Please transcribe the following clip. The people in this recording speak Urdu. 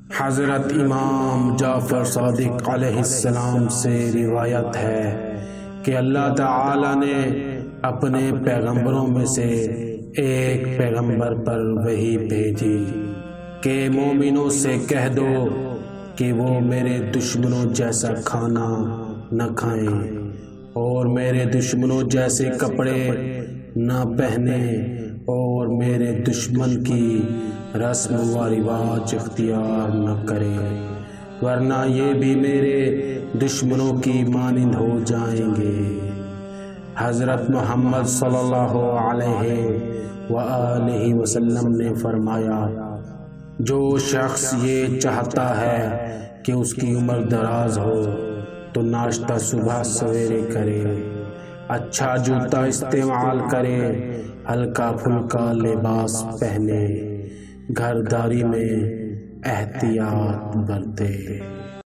حضرت امام جعفر صادق علیہ السلام سے روایت ہے کہ اللہ تعالی نے اپنے پیغمبروں میں سے ایک پیغمبر پر وحی بھیجی کہ مومنوں سے کہہ دو کہ وہ میرے دشمنوں جیسا کھانا نہ کھائیں اور میرے دشمنوں جیسے کپڑے نہ پہنے اور میرے دشمن کی رسم و رواج اختیار نہ کرے، ورنہ یہ بھی میرے دشمنوں کی مانند ہو جائیں گے۔ حضرت محمد صلی اللہ علیہ وآلہ وسلم نے فرمایا، جو شخص یہ چاہتا ہے کہ اس کی عمر دراز ہو تو ناشتہ صبح سویرے کرے، اچھا جوتا استعمال کرے، ہلکا پھلکا لباس پہنے، گھرداری میں احتیاط برتے۔